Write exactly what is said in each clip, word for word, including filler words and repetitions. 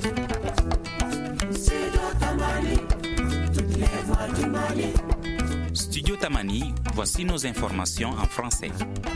Studio Tamani, voici nos informations en français.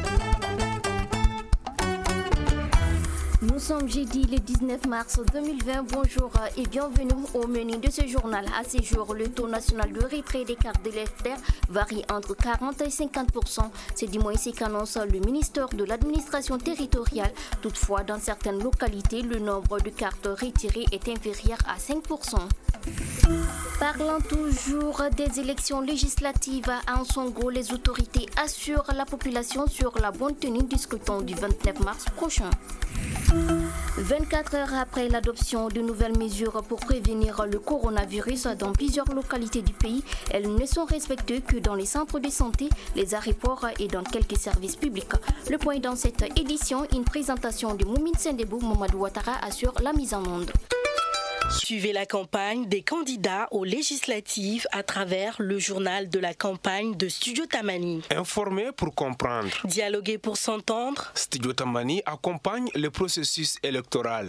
Nous sommes jeudi le dix-neuf mars deux mille vingt. Bonjour et bienvenue au menu de ce journal. À ce jour, le taux national de retrait des cartes d'électeurs varie entre quarante et cinquante pour cent. C'est du moins ce qu'annonce le ministère de l'administration territoriale. Toutefois, dans certaines localités, le nombre de cartes retirées est inférieur à cinq pour cent. Parlant toujours des élections législatives à Ansongo, les autorités assurent la population sur la bonne tenue du scrutin du vingt-neuf mars prochain. vingt-quatre heures après l'adoption de nouvelles mesures pour prévenir le coronavirus dans plusieurs localités du pays, elles ne sont respectées que dans les centres de santé, les aéroports et dans quelques services publics. Le point dans cette édition, une présentation de Moumine Sendebou, Mamadou Ouattara assure la mise en onde. Suivez la campagne des candidats aux législatives à travers le journal de la campagne de Studio Tamani. Informer pour comprendre. Dialoguer pour s'entendre. Studio Tamani accompagne le processus électoral.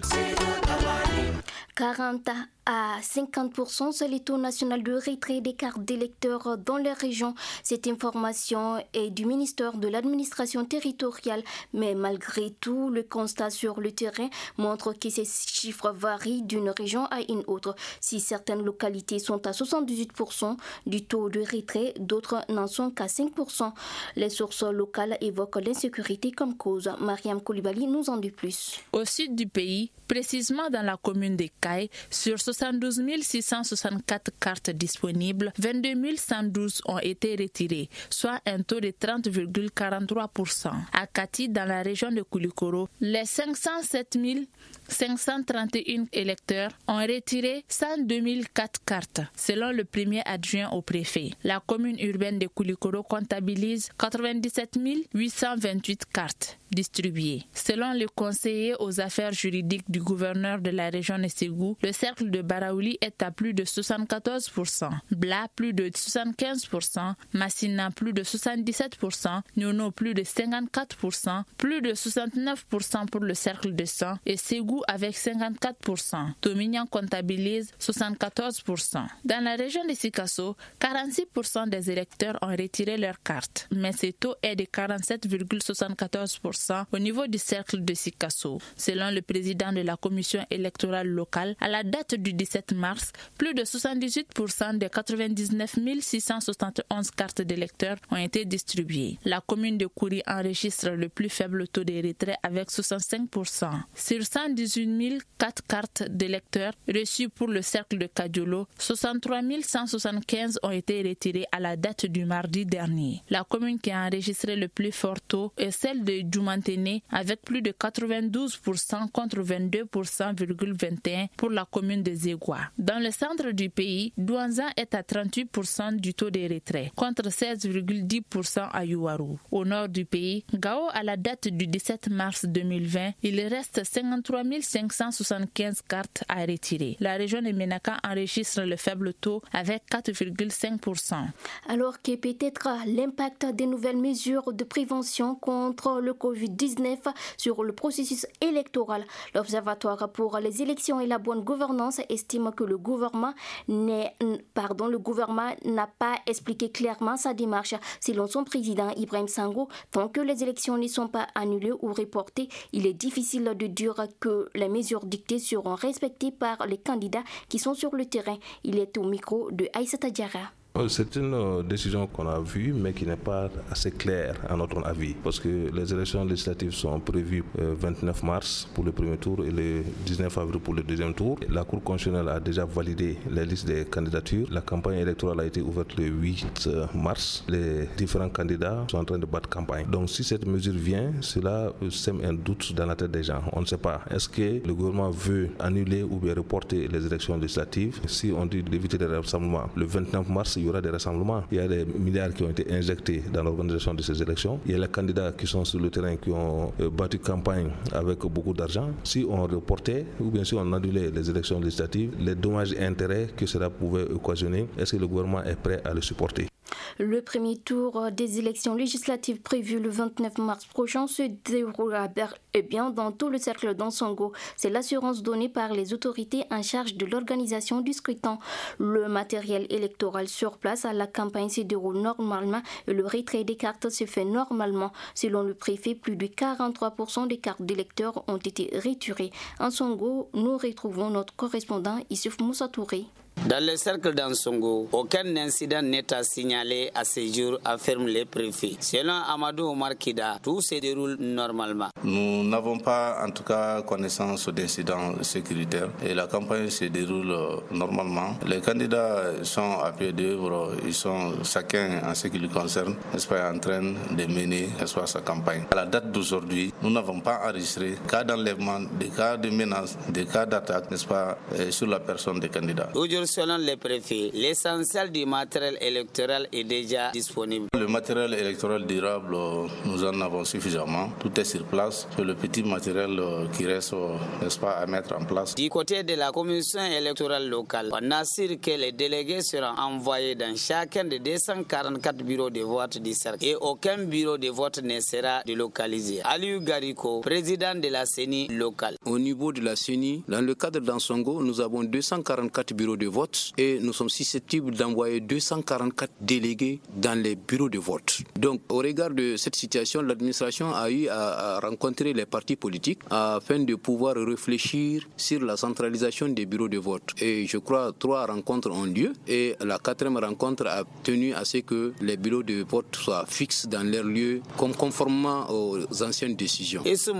quarante à cinquante pour cent, c'est le taux national de retrait des cartes d'électeurs dans les régions. Cette information est du ministère de l'administration territoriale, mais malgré tout, le constat sur le terrain montre que ces chiffres varient d'une région à une autre. Si certaines localités sont à soixante-dix-huit pour cent du taux de retrait, d'autres n'en sont qu'à cinq pour cent. Les sources locales évoquent l'insécurité comme cause. Mariam Koulibaly nous en dit plus. Au sud du pays, précisément dans la commune de Caille, sur soixante-douze mille six cent soixante-quatre cartes disponibles, vingt-deux mille cent douze ont été retirées, soit un taux de trente virgule quarante-trois pour cent. À Kati, dans la région de Koulikoro, les cinq cent sept mille cinq cent trente et un électeurs ont retiré cent deux mille quatre cartes, selon le premier adjoint au préfet. La commune urbaine de Koulikoro comptabilise quatre-vingt-dix-sept mille huit cent vingt-huit cartes distribuées. Selon le conseiller aux affaires juridiques du gouverneur de la région de Ségou, le cercle de Baraouli est à plus de soixante-quatorze pour cent, Bla plus de soixante-quinze pour cent, Massina plus de soixante-dix-sept pour cent, Nyono plus de cinquante-quatre pour cent, plus de soixante-neuf pour cent pour le cercle de Sang et Ségou avec cinquante-quatre pour cent. Tomignan comptabilise soixante-quatorze pour cent. Dans la région de Sikasso, quarante-six pour cent des électeurs ont retiré leur carte, mais ce taux est de quarante-sept virgule soixante-quatorze pour cent au niveau du cercle de Sikasso. Selon le président de la commission électorale locale, à la date du dix-sept mars, plus de soixante-dix-huit pour cent des quatre-vingt-dix-neuf mille six cent soixante et onze cartes d'électeurs ont été distribuées. La commune de Kouri enregistre le plus faible taux de retrait avec soixante-cinq pour cent. Sur cent dix-huit mille quatre cartes d'électeurs reçues pour le cercle de Kadiolo, soixante-trois mille cent soixante-quinze ont été retirées à la date du mardi dernier. La commune qui a enregistré le plus fort taux est celle de Djoumantene avec plus de quatre-vingt-douze pour cent contre vingt-deux pour cent virgule vingt et un pour la commune de Zégoua. Dans le centre du pays, Douanza est à trente-huit pour cent du taux de retrait contre seize virgule dix pour cent à Youarou. Au nord du pays, Gao à la date du dix-sept mars deux mille vingt, il reste cinquante-trois mille cinq cent soixante-quinze cartes à retirer. La région de Ménaka enregistre le faible taux avec quatre virgule cinq pour cent. Alors que peut-être l'impact des nouvelles mesures de prévention contre le covid dix-neuf sur le processus électoral, l'Observatoire pour les élections et la bonne gouvernance estime que le gouvernement n'est, pardon, le gouvernement n'a pas expliqué clairement sa démarche. Selon son président Ibrahim Sango, tant que les élections ne sont pas annulées ou reportées, il est difficile de dire que les mesures dictées seront respectées par les candidats qui sont sur le terrain. Il est au micro de Aïssata Diarra. C'est une décision qu'on a vue, mais qui n'est pas assez claire à notre avis, parce que les élections législatives sont prévues le vingt-neuf mars pour le premier tour et le dix-neuf avril pour le deuxième tour. La Cour constitutionnelle a déjà validé les listes des candidatures. La campagne électorale a été ouverte le huit mars. Les différents candidats sont en train de battre campagne. Donc si cette mesure vient, cela sème un doute dans la tête des gens. On ne sait pas. Est-ce que le gouvernement veut annuler ou bien reporter les élections législatives? Si on dit d'éviter les rassemblements, le vingt-neuf mars, il y aura des rassemblements. Il y a des milliards qui ont été injectés dans l'organisation de ces élections. Il y a les candidats qui sont sur le terrain qui ont battu campagne avec beaucoup d'argent. Si on reportait ou bien si on annulait les élections législatives, les dommages et intérêts que cela pouvait occasionner, est-ce que le gouvernement est prêt à le supporter? Le premier tour des élections législatives prévues le vingt-neuf mars prochain se déroulera bien dans tout le cercle d'Ansongo. C'est l'assurance donnée par les autorités en charge de l'organisation du scrutin. Le matériel électoral sur place à la campagne se déroule normalement et le retrait des cartes se fait normalement. Selon le préfet, plus de quarante-trois pour cent des cartes d'électeurs ont été retirées. En Songo, nous retrouvons notre correspondant Issouf Moussa Touré. Dans le cercle d'Ansongo, aucun incident n'est à signaler à ce jour, affirment les préfets. Selon Amadou Omar Kida, tout se déroule normalement. Nous n'avons pas en tout cas connaissance d'incidents sécuritaires et la campagne se déroule normalement. Les candidats sont à pied d'œuvre, ils sont chacun en ce qui les concerne, n'est-ce pas, en train de mener, n'est-ce pas, sa campagne. À la date d'aujourd'hui, nous n'avons pas enregistré des cas d'enlèvement, des cas de menaces, des cas d'attaque, n'est-ce pas, sur la personne des candidats. Selon les préfets, l'essentiel du matériel électoral est déjà disponible. Le matériel électoral durable, nous en avons suffisamment. Tout est sur place. C'est le petit matériel qui reste, n'est-ce pas, à mettre en place. Du côté de la commission électorale locale, on assure que les délégués seront envoyés dans chacun des deux cent quarante-quatre bureaux de vote du cercle et aucun bureau de vote ne sera délocalisé. Aliou Gariko, président de la C E N I locale. Au niveau de la C E N I, dans le cadre d'Ansongo, nous avons deux cent quarante-quatre bureaux de vote et nous sommes susceptibles d'envoyer deux cent quarante-quatre délégués dans les bureaux de vote. Donc, au regard de cette situation, l'administration a eu à rencontrer les partis politiques afin de pouvoir réfléchir sur la centralisation des bureaux de vote. Et je crois trois rencontres ont lieu et la quatrième rencontre a tenu à ce que les bureaux de vote soient fixes dans leur lieu, comme conformément aux anciennes décisions.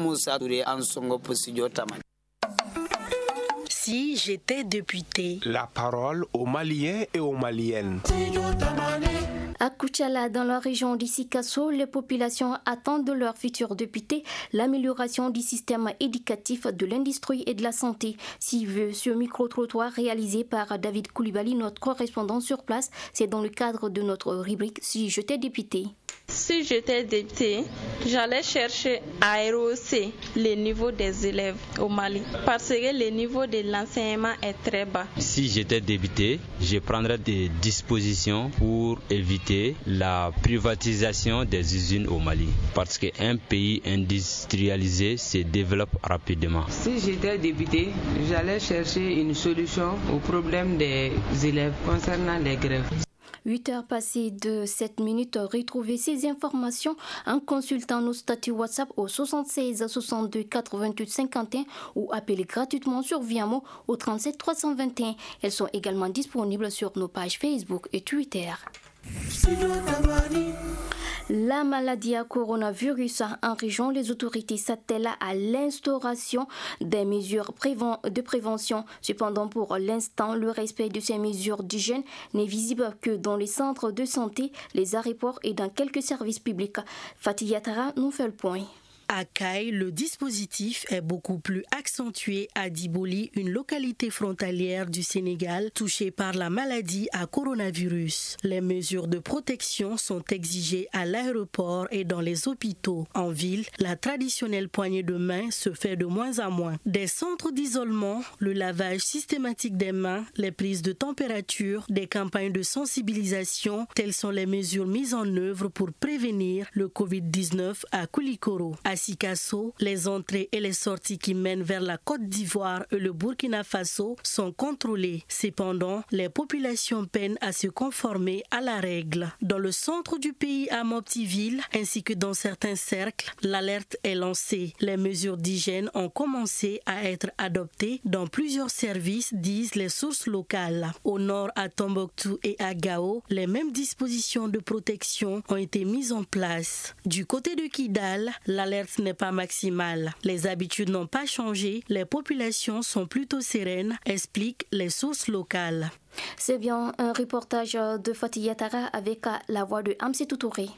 Si j'étais député. La parole aux Maliens et aux Maliennes. À Koutchala, dans la région d'Issikasso, les populations attendent de leur futur député l'amélioration du système éducatif, de l'industrie et de la santé. Si veut ce micro-trottoir réalisé par David Koulibaly, notre correspondant sur place, c'est dans le cadre de notre rubrique « Si j'étais député ». Si j'étais député, j'allais chercher à rehausser le niveau des élèves au Mali parce que le niveau de l'enseignement est très bas. Si j'étais député, je prendrais des dispositions pour éviter la privatisation des usines au Mali parce qu'un pays industrialisé se développe rapidement. Si j'étais député, j'allais chercher une solution au problème des élèves concernant les grèves. huit heures passées de sept minutes, retrouvez ces informations en consultant nos statuts WhatsApp au soixante-seize soixante-deux quatre-vingt-huit cinquante et un ou appelez gratuitement sur Viamo au trente-sept trois cent vingt et un. Elles sont également disponibles sur nos pages Facebook et Twitter. La maladie à coronavirus en région, les autorités s'attellent à l'instauration des mesures de prévention. Cependant, pour l'instant, le respect de ces mesures d'hygiène n'est visible que dans les centres de santé, les aéroports et dans quelques services publics. Fatih Yatara nous fait le point. À Kay, le dispositif est beaucoup plus accentué à Diboli, une localité frontalière du Sénégal touchée par la maladie à coronavirus. Les mesures de protection sont exigées à l'aéroport et dans les hôpitaux. En ville, la traditionnelle poignée de main se fait de moins en moins. Des centres d'isolement, le lavage systématique des mains, les prises de température, des campagnes de sensibilisation, telles sont les mesures mises en œuvre pour prévenir le covid dix-neuf à Koulikoro. À Sikasso, les entrées et les sorties qui mènent vers la Côte d'Ivoire et le Burkina Faso sont contrôlées. Cependant, les populations peinent à se conformer à la règle. Dans le centre du pays à Moptiville, ainsi que dans certains cercles, l'alerte est lancée. Les mesures d'hygiène ont commencé à être adoptées dans plusieurs services, disent les sources locales. Au nord, à Tombouctou et à Gao, les mêmes dispositions de protection ont été mises en place. Du côté de Kidal, l'alerte n'est pas maximale. Les habitudes n'ont pas changé. Les populations sont plutôt sereines, expliquent les sources locales. C'est bien un reportage de Fatih Yatara avec la voix de Amsetou Touré.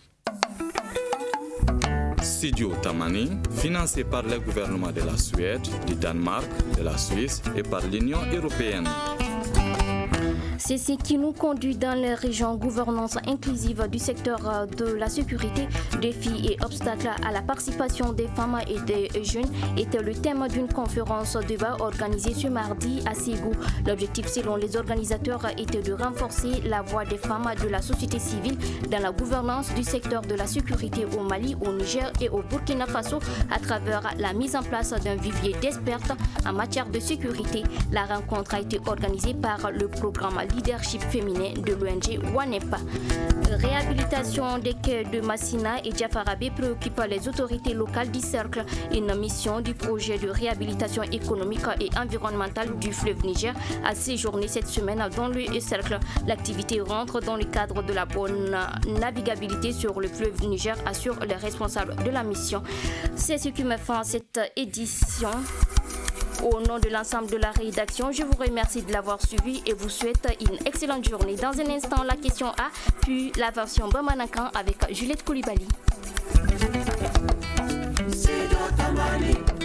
Studio Tamani, financé par le gouvernement de la Suède, du Danemark, de la Suisse et par l'Union européenne. C'est ce qui nous conduit dans les régions gouvernance inclusive du secteur de la sécurité. Défis et obstacles à la participation des femmes et des jeunes était le thème d'une conférence débat organisée ce mardi à Ségou. L'objectif selon les organisateurs était de renforcer la voix des femmes de la société civile dans la gouvernance du secteur de la sécurité au Mali, au Niger et au Burkina Faso à travers la mise en place d'un vivier d'experts en matière de sécurité. La rencontre a été organisée par le programme Leadership féminin de l'O N G WANEPA. Réhabilitation des quais de Massina et Diafarabé préoccupe les autorités locales du cercle. Une mission du projet de réhabilitation économique et environnementale du fleuve Niger a séjourné cette semaine dans le cercle. L'activité rentre dans le cadre de la bonne navigabilité sur le fleuve Niger, assure les responsables de la mission. C'est ce qui me fait cette édition. Au nom de l'ensemble de la rédaction, je vous remercie de l'avoir suivi et vous souhaite une excellente journée. Dans un instant, la question A, puis la version Bamanakan avec Juliette Koulibaly.